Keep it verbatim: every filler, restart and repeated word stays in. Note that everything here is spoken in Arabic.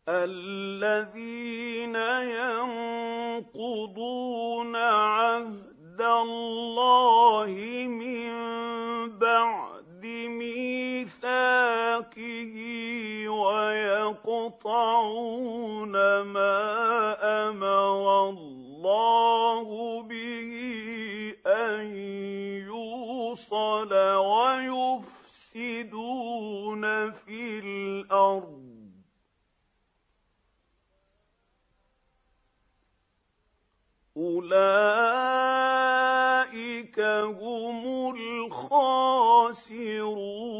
الذين ينقضون عهد الله من بعد ميثاقه ويقطعون ما أمر الله به أن يوصل ويفسدون في الأرض أولئك هم الخاسرون